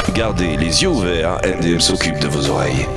Gardez les yeux ouverts, MDM s'occupe de vos oreilles.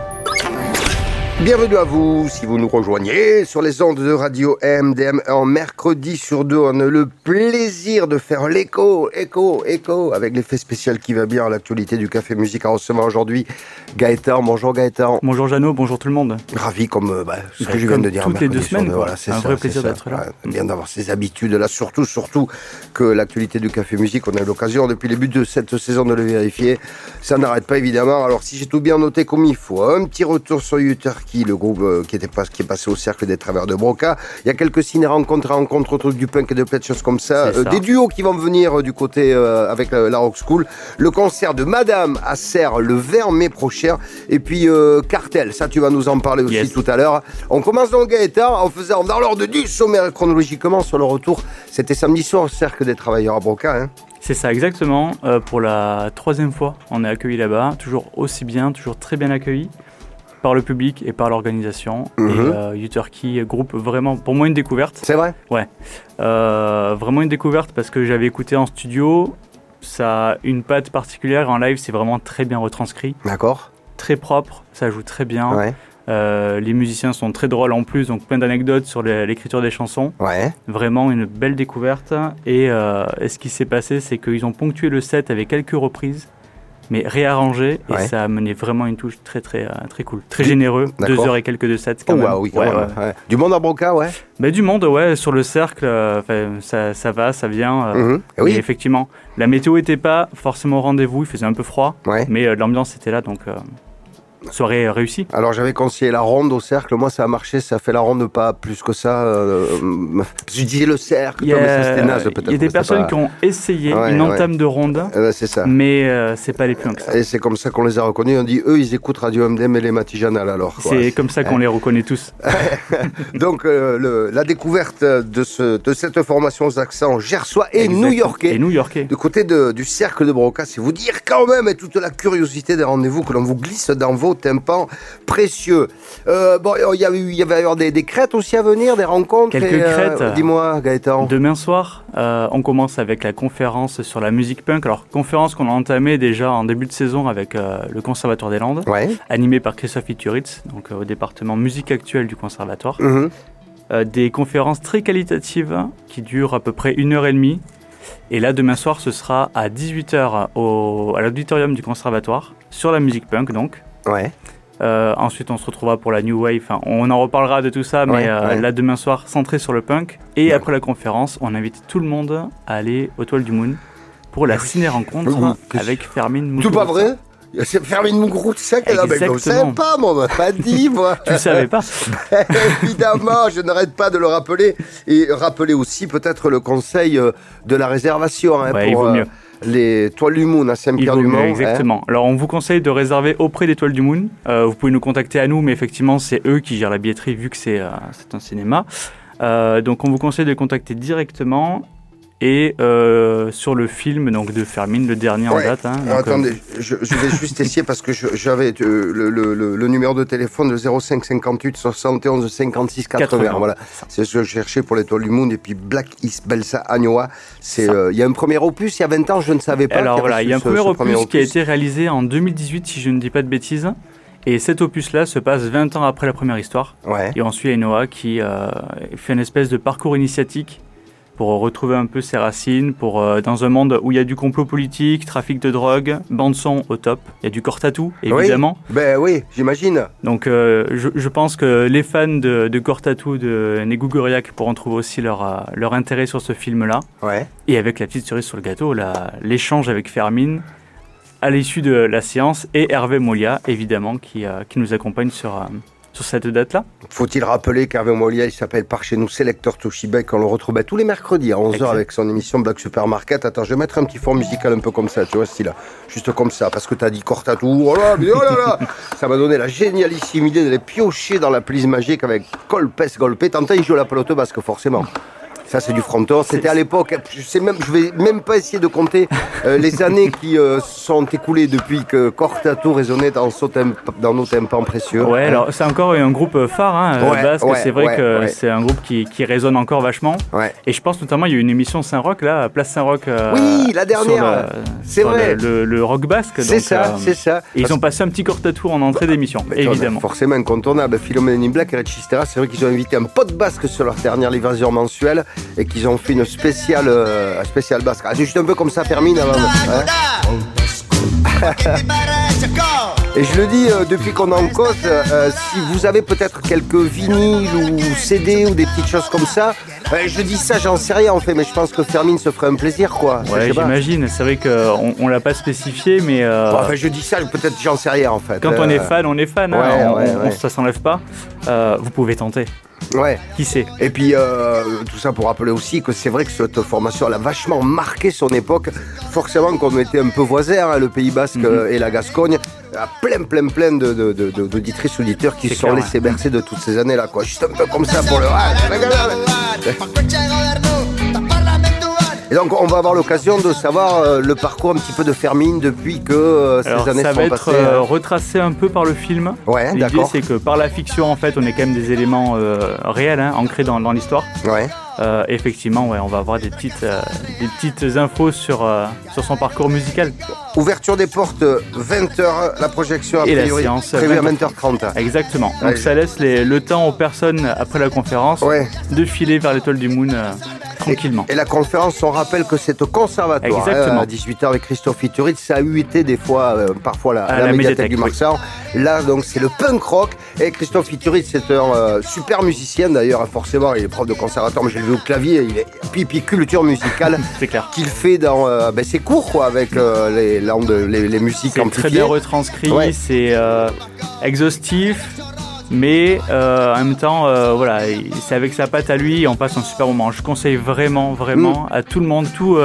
Bienvenue à vous, si vous nous rejoignez sur les ondes de radio MDM. Un mercredi sur deux, on a le plaisir de faire l'écho avec l'effet spécial qui va bien à l'actualité du Café Musique. À recevoir aujourd'hui Gaëtan. Bonjour Gaëtan. Bonjour Jeannot, bonjour tout le monde. Ravi comme ce que je viens de dire. Toutes les 2 semaines, voilà, c'est un ça, vrai plaisir d'être là. Ouais, bien d'avoir ces habitudes-là, surtout que l'actualité du Café Musique, on a eu l'occasion depuis le début de cette saison de le vérifier. Ça n'arrête pas évidemment. Alors si j'ai tout bien noté comme il faut, un petit retour sur Uterki, le groupe qui est passé au Cercle des Travers de Broca. Il y a quelques ciné-rencontres autour du punk et de plein de choses comme ça. Des duos qui vont venir du côté avec la Rock School. Le concert de Madame à Serres le 20 mai prochain. Et puis Cartel, ça tu vas nous en parler aussi tout à l'heure. On commence donc Gaëtan en faisant dans l'ordre du sommaire chronologiquement sur le retour. C'était samedi soir au Cercle des Travailleurs à Broca. Hein. C'est ça, exactement. Pour la 3e fois, on est accueillis là-bas. Toujours aussi bien, toujours très bien accueillis par le public et par l'organisation. Et Uterki, groupe vraiment, pour moi, une découverte. C'est vrai ? Ouais. Vraiment une découverte parce que j'avais écouté en studio. Ça a une patte particulière. En live, c'est vraiment très bien retranscrit. D'accord. Très propre, ça joue très bien. Ouais. Les musiciens sont très drôles en plus, donc plein d'anecdotes sur l'écriture des chansons. Ouais. Vraiment une belle découverte. Et ce qui s'est passé, c'est qu'ils ont ponctué le set avec quelques reprises, mais réarrangées, et ça a amené vraiment une touche très cool. Très généreux, 2 heures et quelques de set quand même. Oui, quand même. Ouais. Du monde à Broca, ouais. Mais du monde, ouais, sur le cercle, ça va, ça vient. Oui. Et effectivement, la météo n'était pas forcément au rendez-vous, il faisait un peu froid, mais l'ambiance était là, donc... soirée réussie. Alors j'avais conseillé la ronde au cercle, moi ça a marché, ça fait la ronde pas plus que ça. Je disais le cercle, mais ça c'était naze peut-être. Il y a des personnes qui ont essayé une entame de ronde, c'est ça. Mais c'est pas les plus loin que ça. Et c'est comme ça qu'on les a reconnus, on dit eux ils écoutent Radio MDM et les Matijanal alors. C'est comme ça qu'on les reconnaît tous. Donc la découverte de cette formation aux accents gersois et new-yorkais. Du côté du cercle de Broca, c'est vous dire quand même et toute la curiosité des rendez-vous que l'on vous glisse dans vos tympans précieux. Il va y avoir des crêtes aussi à venir, des rencontres. Quelques crêtes. Dis-moi, Gaëtan. Demain soir, on commence avec la conférence sur la musique punk. Alors, conférence qu'on a entamée déjà en début de saison avec le Conservatoire des Landes, animée par Christophe Ituritz, donc au département musique actuelle du Conservatoire. Des conférences très qualitatives qui durent à peu près 1h30. Et là, demain soir, ce sera à 18h à l'auditorium du Conservatoire, sur la musique punk donc. Ouais. Ensuite, on se retrouvera pour la New Wave. Enfin, on en reparlera de tout ça, mais là, demain soir, centré sur le punk. Et après la conférence, on invite tout le monde à aller aux Toiles du Moon pour la ciné-rencontre avec Fermine Muguruza. Tout pas vrai ? C'est Fermine Muguruza, c'est ça qu'elle a. Je ne savais pas, moi, on m'a pas dit, moi. Tu ne savais pas ? Évidemment, je n'arrête pas de le rappeler. Et rappeler aussi peut-être le conseil de la réservation. Hein, il vaut mieux. Les Toiles du Moon à Saint-Pierre-du-Mont. Exactement. Alors, on vous conseille de réserver auprès des Toiles du Moon. Vous pouvez nous contacter à nous, mais effectivement, c'est eux qui gèrent la billetterie vu que c'est un cinéma. Donc, on vous conseille de les contacter directement. Et sur le film donc, de Fermine, le dernier en date. Hein, donc, attendez, je vais juste essayer parce que j'avais le numéro de téléphone de 05 58 71 56 80. Voilà. C'est ce que je cherchais pour l'Étoile du Monde. Et puis Black is Belsa Agnoa. Il y a un premier opus il y a 20 ans, je ne savais pas. Alors voilà, il y a un premier opus qui a été réalisé en 2018, si je ne dis pas de bêtises. Et cet opus-là se passe 20 ans après la première histoire. Et on suit Agnoa qui fait une espèce de parcours initiatique pour retrouver un peu ses racines, dans un monde où il y a du complot politique, trafic de drogue, bande-son au top. Il y a du corps tatou, évidemment. Oui, j'imagine. Donc je pense que les fans de corps tatou de Negu Goriak pourront trouver aussi leur intérêt sur ce film-là. Et avec la petite cerise sur le gâteau, l'échange avec Fermine à l'issue de la séance, et Hervé Molia, évidemment, qui nous accompagne sur cette date-là. Faut-il rappeler qu'Hervé Molia, il s'appelle par chez nous Selector Toshiba, qu'on le retrouve tous les mercredis à 11h avec son émission Black Supermarket. Attends, je vais mettre un petit fond musical un peu comme ça, tu vois, style, juste comme ça, parce que t'as dit Cortatou, oh là là, ça m'a donné la génialissime idée de les piocher dans la playlist magique avec Golpes. T'entends, il joue la pelote basque, forcément. Ça, c'est du fronton. C'était à l'époque, je vais même pas essayer de compter les années qui sont écoulées depuis que Cortatu résonnait dans nos tympans précieux. Ouais, alors c'est encore un groupe phare, basque. C'est vrai que c'est un groupe qui résonne encore vachement. Ouais. Et je pense notamment, il y a une émission Saint-Roch, là, Place Saint-Roch. Oui, la dernière. C'est vrai. Le rock basque. C'est ça. Et ils ont passé un petit Cortatu en entrée d'émission, évidemment. Forcément incontournable. Philomène in Black et Red Chistera, c'est vrai qu'ils ont invité un pote basque sur leur dernière livraison mensuelle et qu'ils ont fait une spéciale basque. C'est juste un peu comme ça, Fermine avant. Et je le dis depuis qu'on en cause, si vous avez peut-être quelques vinyles ou CD ou des petites choses comme ça, je dis ça, j'en sais rien en fait, mais je pense que Fermine se ferait un plaisir, quoi. Ouais, j'imagine. C'est vrai qu'on l'a pas spécifié, mais. Je dis ça, peut-être j'en sais rien en fait. Quand on est fan, on est fan. Ça s'enlève pas. Vous pouvez tenter. Ouais. Qui sait? Et puis tout ça pour rappeler aussi que c'est vrai que cette formation elle a vachement marqué son époque. Forcément qu'on était un peu voisins, le Pays Basque et la Gascogne, plein d'auditrices auditeurs qui se sont laissés bercer de toutes ces années là, quoi. Juste un peu comme ça pour le. Et donc on va avoir l'occasion de savoir le parcours un petit peu de Fermine depuis que ces années sont passées. Ça va être retracé un peu par le film. Ouais, l'idée, d'accord. C'est que par la fiction, en fait, on est quand même des éléments réels, ancrés dans l'histoire. Ouais. Effectivement, on va avoir des petites infos sur son parcours musical. Ouverture des portes, 20h, la projection et la séance prévue à 20h30. Exactement. Donc ça laisse le temps aux personnes, après la conférence, de filer vers l'étoile du Moon tranquillement. Et la conférence, on rappelle que c'est au conservatoire. Exactement. À 18h avec Christophe Ituritz. Ça a été des fois, parfois la médiathèque du Marsan. Là, donc, c'est le punk rock. Et Christophe Ituritz, c'est un super musicien d'ailleurs. Forcément, il est prof de conservatoire, mais je l'ai vu au clavier. Il est pipi culture musicale. C'est clair. Qu'il fait dans ses cours, quoi, avec les musiques amplifiées. C'est très bien retranscrit. Ouais. C'est exhaustif. Mais en même temps, c'est avec sa patte à lui, on passe un super moment. Je conseille vraiment à tout le monde, tout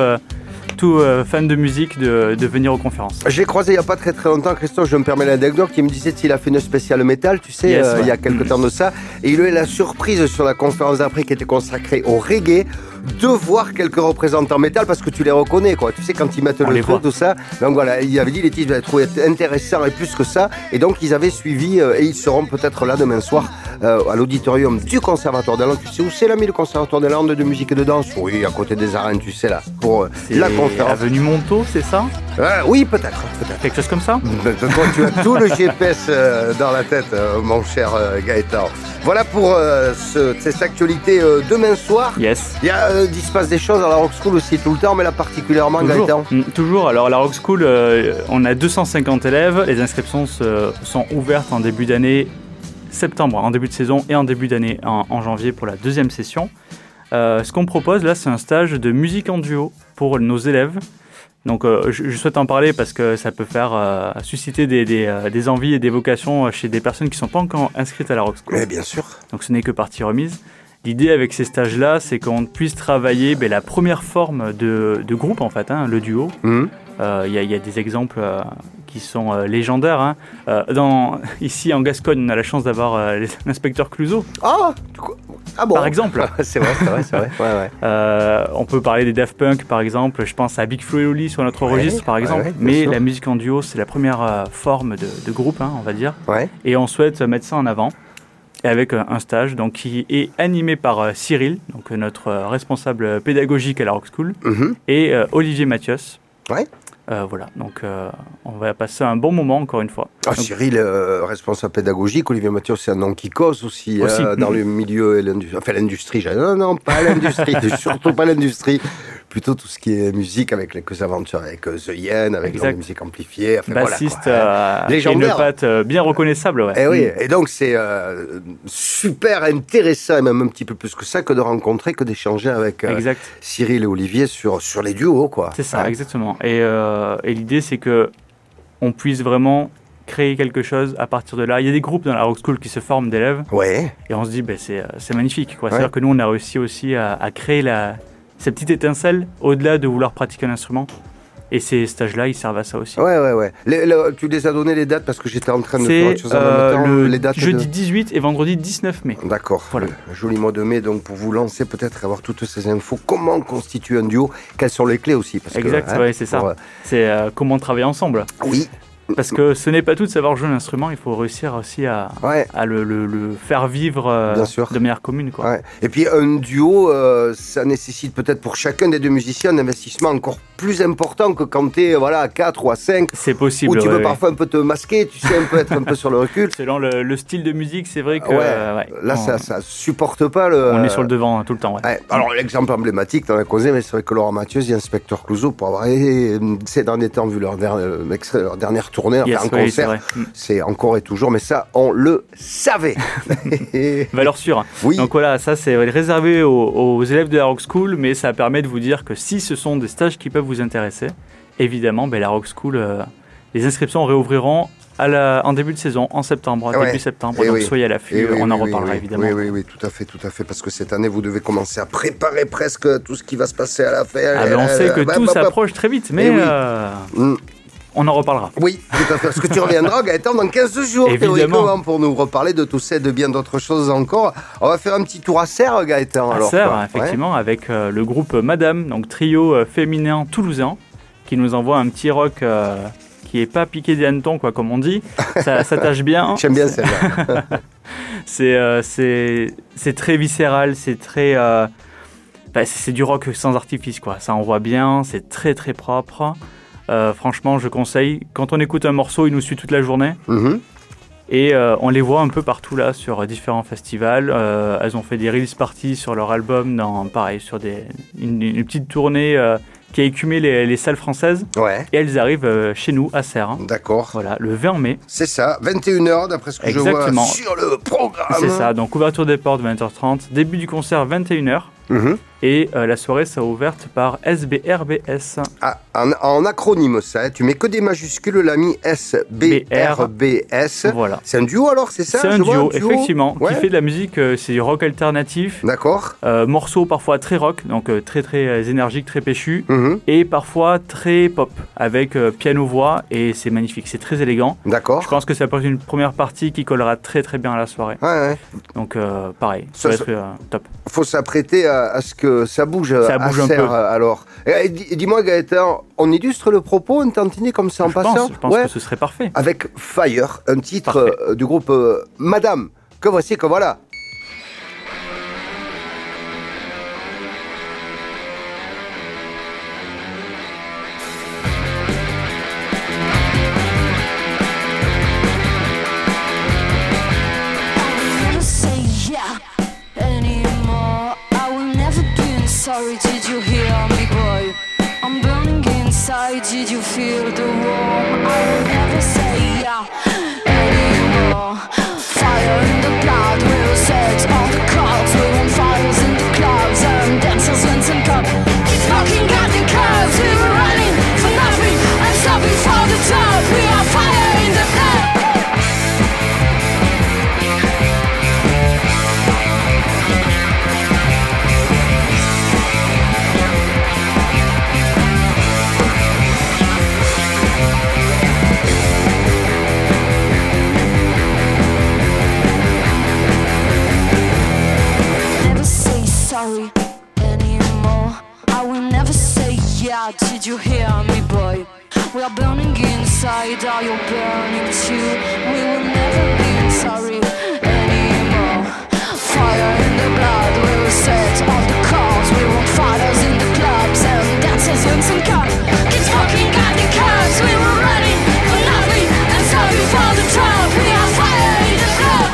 fan de musique de venir aux conférences. J'ai croisé il n'y a pas très longtemps Christophe, je me permets l'anecdote, qui me disait s'il a fait une spéciale métal, tu sais, il y a quelques temps de ça, et il a eu la surprise sur la conférence d'après qui était consacrée au reggae, de voir quelques représentants métal parce que tu les reconnais, quoi. Tu sais, quand ils mettent le truc, tout ça. Donc voilà, il avait dit les titres, il avait trouvé intéressant et plus que ça. Et donc ils avaient suivi et ils seront peut-être là demain soir à l'auditorium du Conservatoire des Landes. Tu sais où c'est l'ami, le Conservatoire des Landes de musique et de danse? Oui, à côté des arènes, tu sais, là, pour la conférence. Avenue Montaut, c'est ça? Oui, peut-être. Quelque chose comme ça? Toi, tu as tout le GPS dans la tête, mon cher Gaëtan. Voilà pour cette actualité demain soir. Yes. Il se passe des choses à la Rock School aussi tout le temps, mais là particulièrement, Gaëtan. Toujours. Alors, à la Rock School, on a 250 élèves. Les inscriptions sont ouvertes en début d'année, septembre, en début de saison, et en début d'année, en janvier, pour la deuxième session. Ce qu'on propose, là, c'est un stage de musique en duo pour nos élèves. Donc, je souhaite en parler parce que ça peut faire susciter des envies et des vocations chez des personnes qui ne sont pas encore inscrites à la Rock School. Mais bien sûr. Donc, ce n'est que partie remise. L'idée avec ces stages-là, c'est qu'on puisse travailler la première forme de groupe, en fait, le duo. Il y a des exemples qui sont légendaires. Ici, en Gascogne, on a la chance d'avoir l'inspecteur Clouseau. Ah bon. Par exemple. c'est vrai. Ouais. On peut parler des Daft Punk, par exemple. Je pense à Big Flo et Oli sur notre registre, par exemple. Mais la musique en duo, c'est la première forme de groupe, on va dire. Ouais. Et on souhaite mettre ça en avant. Et avec un stage qui est animé par Cyril, donc notre responsable pédagogique à la Rock School, et Olivier Mathias. Ouais. Voilà, donc on va passer un bon moment encore une fois. Donc, Cyril, responsable pédagogique, Olivier Mathias, c'est un nom qui cause aussi. Dans le milieu et l'industrie. Non, pas l'industrie, surtout pas l'industrie. Plutôt tout ce qui est musique avec les aventures avec The Yen, avec la musique amplifiée. Bassiste, une patte bien reconnaissable. Ouais. Et oui, et donc c'est super intéressant, et même un petit peu plus que ça, que de rencontrer, que d'échanger avec Cyril et Olivier sur les duos, quoi. C'est ça, exactement. Et l'idée, c'est que on puisse vraiment créer quelque chose à partir de là. Il y a des groupes dans la Rock School qui se forment d'élèves. Ouais. Et on se dit, c'est magnifique, quoi. C'est-à-dire que nous, on a réussi aussi à créer cette petite étincelle, au-delà de vouloir pratiquer un instrument, Et ces stages-là, ils servent à ça aussi. Ouais. Tu les as donné les dates parce que j'étais en train de faire autre chose en même temps. Les dates jeudi 18 et vendredi 19 mai. D'accord. Voilà. Le joli mois de mai, donc pour vous lancer, peut-être avoir toutes ces infos. Comment constituer un duo? Quelles sont les clés aussi parce c'est ça. C'est comment travailler ensemble. Oui. Parce que ce n'est pas tout de savoir jouer un instrument, il faut réussir aussi à le faire vivre de manière commune. Quoi. Ouais. Et puis un duo, ça nécessite peut-être pour chacun des deux musiciens un investissement encore plus important que quand tu es à 4 ou à 5. C'est possible. Où tu peux parfois un peu te masquer, tu sais, être un peu sur le recul. Selon le style de musique, c'est vrai que... là, ça supporte pas on est sur le devant tout le temps. Alors l'exemple emblématique, t'en as causé, mais c'est vrai que Laurent Mathieu et Inspecteur Clouseau, pour avoir ces derniers temps vu leur dernière tournée, un concert, c'est encore et toujours, mais ça, on le savait. Valeur sûre. Oui. Donc voilà, ça c'est réservé aux élèves de la Rock School, mais ça permet de vous dire que si ce sont des stages qui peuvent vous intéresser, évidemment, la Rock School, les inscriptions réouvriront en début de saison, en septembre, début septembre, donc soyez à l'affût, on en reparlera évidemment. Oui, tout à fait, parce que cette année, vous devez commencer à préparer presque tout ce qui va se passer à la fin. On sait que tout s'approche très vite, mais... on en reparlera. Oui, tout à fait. Parce que tu reviendras, Gaëtan, dans 15 jours, théoriquement, pour nous reparler de tout ça et de bien d'autres choses encore. On va faire un petit tour à Serres, Gaëtan. À Serres, effectivement, avec le groupe Madame, donc trio féminin toulousain, qui nous envoie un petit rock qui n'est pas piqué des hannetons, comme on dit. Ça tâche bien. J'aime bien celle-là. c'est très viscéral, c'est très... c'est du rock sans artifice, Ça envoie bien, c'est très très propre. Franchement, je conseille. Quand on écoute un morceau, il nous suit toute la journée. Mm-hmm. Et on les voit un peu partout là, sur différents festivals. Elles ont fait des release parties sur leur album, sur une petite tournée qui a écumé les salles françaises. Ouais. Et elles arrivent chez nous, à Serres. D'accord. Voilà, le 20 mai. C'est ça, 21h d'après ce que je vois sur le programme. C'est ça, donc ouverture des portes 20h30, début du concert 21h. Mm-hmm. Et la soirée sera ouverte par SBRBS. Ah, en acronyme ça, tu mets que des majuscules, l'ami SBRBS. Voilà. C'est un duo alors, c'est ça? C'est un duo, effectivement, qui fait de la musique, c'est du rock alternatif. D'accord. Morceaux parfois très rock, donc très très énergique, très péchu, et parfois très pop, avec piano-voix, et c'est magnifique, c'est très élégant. D'accord. Je pense que ça peut être une première partie qui collera très très bien à la soirée. Ouais. Donc pareil, ça va être top. Faut s'apprêter à ce que ça bouge à Serres, alors. Et dis-moi Gaëtan, on illustre le propos, un tantinet comme ça en passant? Je pense que ce serait parfait. Avec Fire, un titre du groupe Madame, que voilà. Sorry, did you hear me, boy? I'm burning inside, did you feel the warmth? I will never say yeah anymore. Fire in the blood, we will set on the cards. We want fires in the clouds and dancers in some cup. Keep knocking at the curves, we were running for nothing and stopping for the top. We are fire in the blood. Sorry anymore. I will never say yeah. Did you hear me, boy? We are burning inside. Are you burning too? We will never be sorry anymore. Fire in the blood. We will set on the cards. We want fighters in the clubs and dancers in some cup. Keep talking at the curves. We were running for nothing and stopping for the top. We are fire in the club.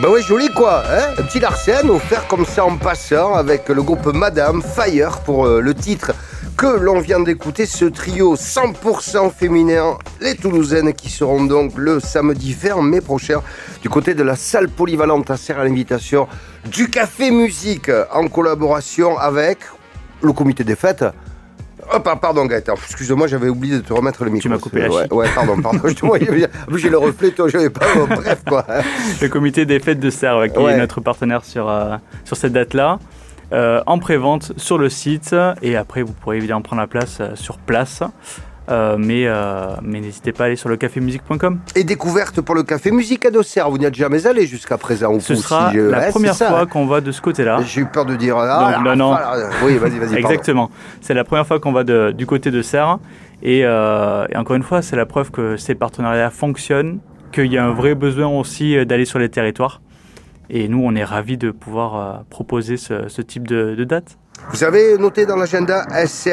bah ouais, joli quoi, hein. Un petit Larsen offert comme ça en passant avec le groupe Madame Fire pour le titre que l'on vient d'écouter, ce trio 100% féminin, les Toulousaines qui seront donc le samedi 20 mai prochain du côté de la salle polyvalente à Serres à l'invitation du Café Musique en collaboration avec le comité des fêtes. Oh, pardon Gaëtan, excuse-moi, j'avais oublié de te remettre le micro. Tu m'as coupé la chic. Ouais, pardon. J'ai le reflet, toi, je n'avais pas. Bref, quoi. Le comité des fêtes de Serres, qui est notre partenaire sur cette date-là, en pré-vente sur le site. Et après, vous pourrez évidemment prendre la place sur place. Mais n'hésitez pas à aller sur lecafemusique.com. Et découverte pour le Café Musique à d'Auxerre. Vous n'y êtes jamais allé jusqu'à présent. Ce sera la première fois qu'on va de ce côté-là. J'ai eu peur de dire. Non. Oui, vas-y. Exactement. C'est la première fois qu'on va du côté de Serres. Et encore une fois, c'est la preuve que ces partenariats fonctionnent, qu'il y a un vrai besoin aussi d'aller sur les territoires. Et nous, on est ravis de pouvoir proposer ce type de date. Vous avez noté dans l'agenda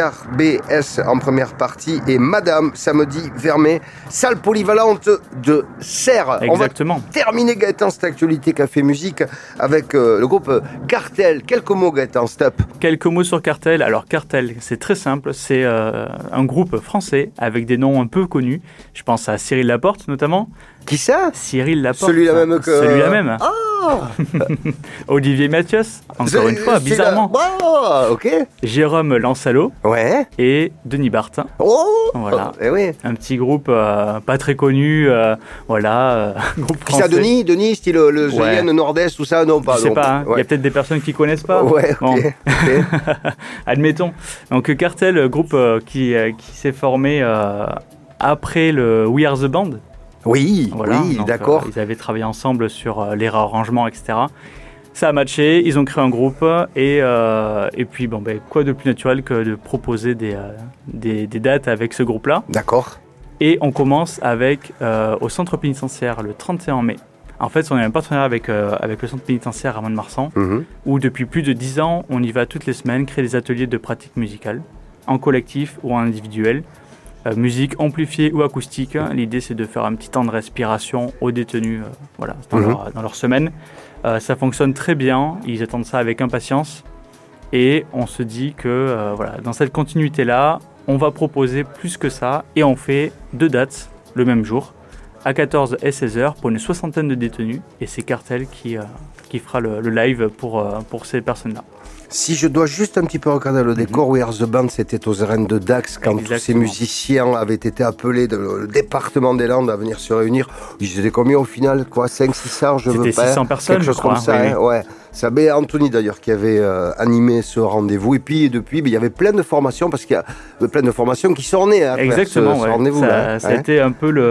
SRBS en première partie et Madame samedi 20 mai, salle polyvalente de Serres. Exactement. On va terminer Gaëtan cette actualité Café Musique avec le groupe Cartel. Quelques mots Gaëtan, stop. Quelques mots sur Cartel. Alors Cartel, c'est très simple, c'est un groupe français avec des noms un peu connus. Je pense à Cyril Laporte notamment. Qui ça? Cyril Laporte. Celui-là même que... Celui-là même. Oh Olivier Mathias, encore une fois, bizarrement. Oh, ok. Jérôme Lansalo. Ouais. Et Denis Barthes. Oh. Voilà. Oui. Un petit groupe pas très connu, groupe français. Qui ça, Denis, style le Julien Nord-Est, tout ça, non pas. Je sais pas. Hein. Il y a peut-être des personnes qui connaissent pas. Ouais. Bon. Admettons. Donc Cartel, groupe qui s'est formé après le We Are the Band. Oui, voilà, oui, donc, d'accord. Ils avaient travaillé ensemble sur les réarrangements, etc. Ça a matché, ils ont créé un groupe et puis quoi de plus naturel que de proposer des dates avec ce groupe-là. D'accord. Et on commence avec au centre pénitentiaire le 31 mai. En fait, on a un partenariat avec le centre pénitentiaire à Mont-de-Marsan, où depuis plus de 10 ans, on y va toutes les semaines créer des ateliers de pratique musicale, en collectif ou en individuel. Musique amplifiée ou acoustique. L'idée, c'est de faire un petit temps de respiration aux détenus dans leur semaine. Ça fonctionne très bien. Ils attendent ça avec impatience. Et on se dit que dans cette continuité-là, on va proposer plus que ça. Et on fait 2 dates le même jour, à 14 et 16 heures, pour une 60aine de détenus. Et c'est Cartel qui fera le live pour ces personnes-là. Si je dois juste un petit peu regarder le décor, We Are the Band, c'était aux arènes de Dax, quand tous ces musiciens avaient été appelés le département des Landes à venir se réunir. Ils étaient combien au final, 500-600, je veux pas. C'était 600 personnes, quelque chose comme ça, oui. Ouais. C'est Anthony d'ailleurs qui avait animé ce rendez-vous. Et puis depuis, il y avait plein de formations, parce qu'il y a plein de formations qui sont nées à travers ce rendez-vous. Ça a été un peu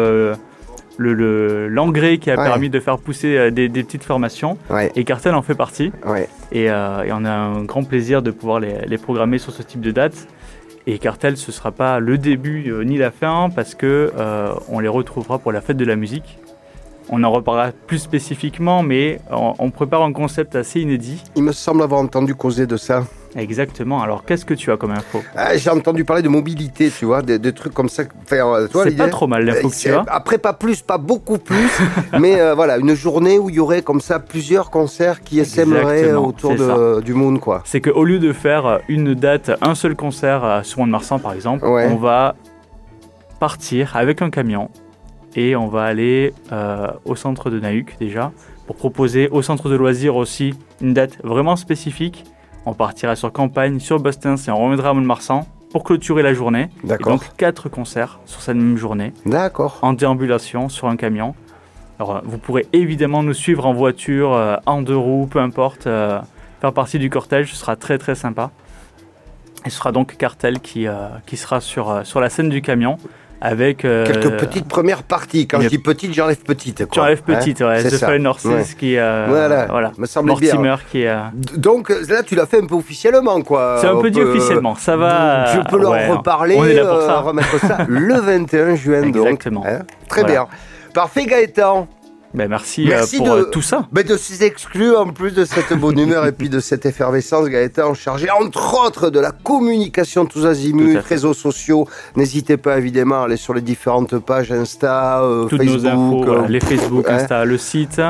l'engrais qui a permis de faire pousser des petites formations, et Cartel en fait partie, et on a un grand plaisir de pouvoir les programmer sur ce type de date. Et Cartel, ce ne sera pas le début ni la fin, parce que on les retrouvera pour la fête de la musique. On en reparlera plus spécifiquement, mais on prépare un concept assez inédit. Il me semble avoir entendu causer de ça. Exactement. Alors, qu'est-ce que tu as comme info ? J'ai entendu parler de mobilité, tu vois, des trucs comme ça. C'est pas trop mal l'info que tu as. Après, pas beaucoup plus, mais une journée où il y aurait comme ça plusieurs concerts qui s'aimeraient autour du monde, quoi. C'est qu'au lieu de faire une date, un seul concert sur Mont-de-Marsan, par exemple, on va partir avec un camion et on va aller au centre de Nahuc, déjà, pour proposer au centre de loisirs aussi une date vraiment spécifique. On partira sur Campagne, sur Bastens et on reviendra à Mont-de-Marsan pour clôturer la journée. D'accord. Et donc 4 concerts sur cette même journée. D'accord. En déambulation sur un camion. Alors vous pourrez évidemment nous suivre en voiture, en 2 roues, peu importe, faire partie du cortège, ce sera très très sympa. Et ce sera donc Cartel qui sera sur la scène du camion. Avec quelques petites premières parties. Quand je dis petite, j'enlève petite. Tu enlèves petite, The Fallen Horses qui me semble Mortimer bien. Qui Donc là, tu l'as fait un peu officiellement, quoi. C'est un peu dit officiellement. Ça va. Je peux leur reparler, on est là pour ça. remettre ça le 21 juin. Exactement. Donc, très bien. Parfait, Gaëtan. Merci pour tout ça. De ces exclus, en plus de cette bonne humeur et puis de cette effervescence, Gaëtan, chargé entre autres de la communication tous azimuts, réseaux sociaux. N'hésitez pas évidemment à aller sur les différentes pages Insta, toutes Facebook. Nos infos, les Facebook, Insta, le site.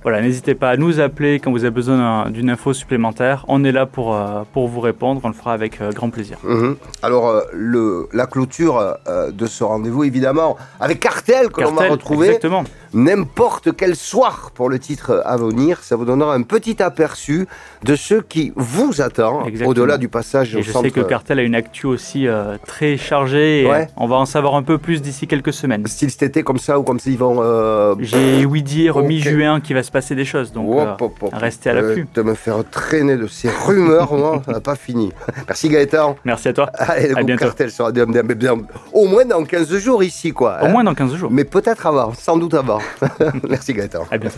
Voilà, n'hésitez pas à nous appeler quand vous avez besoin d'une info supplémentaire. On est là pour vous répondre, on le fera avec grand plaisir. Alors, la clôture de ce rendez-vous, évidemment, avec Cartel, que l'on va retrouver. Exactement. N'importe quel soir pour le titre à venir, ça vous donnera un petit aperçu de ce qui vous attend au-delà du passage au centre. Je sais que Cartel a une actu aussi très chargée et on va en savoir un peu plus d'ici quelques semaines. Style cet été comme ça ou comme ça ils vont... J'ai ouï dire mi-juin qu'il va se passer des choses, donc restez à l'affût. De me faire traîner de ces rumeurs, moi, ça n'a pas fini. Merci Gaëtan. Merci à toi. Allez, le groupe Cartel sera au moins dans 15 jours ici, quoi. Au moins dans 15 jours. Mais peut-être avant, sans doute avant. Merci Gaëtan. À bientôt.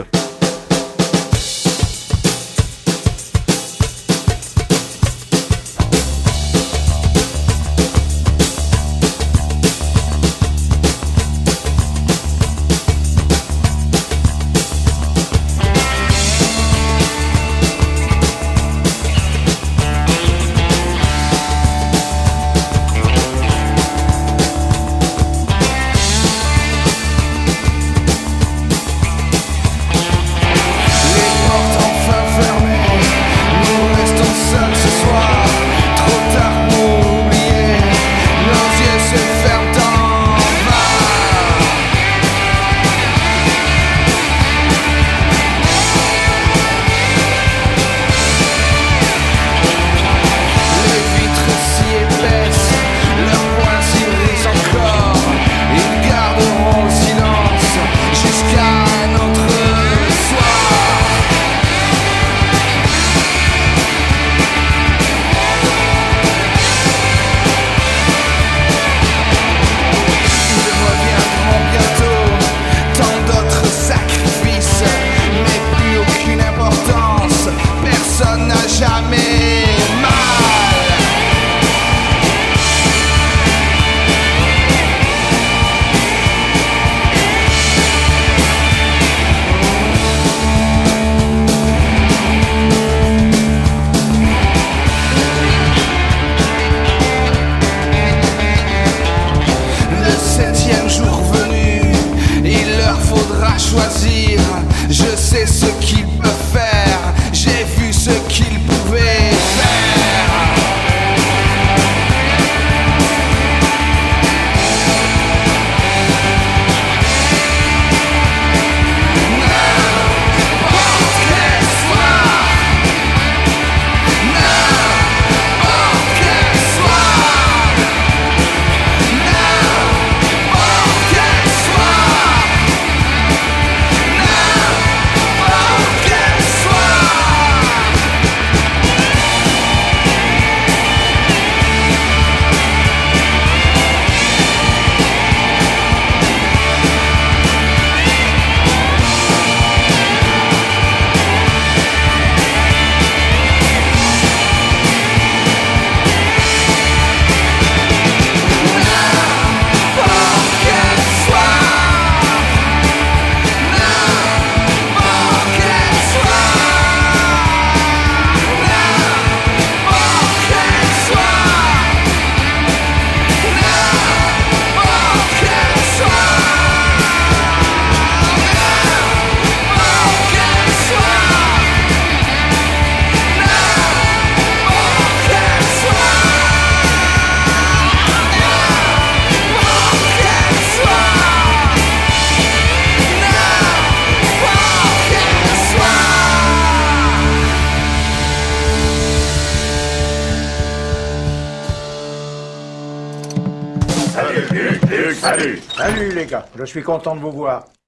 Salut les gars, je suis content de vous voir.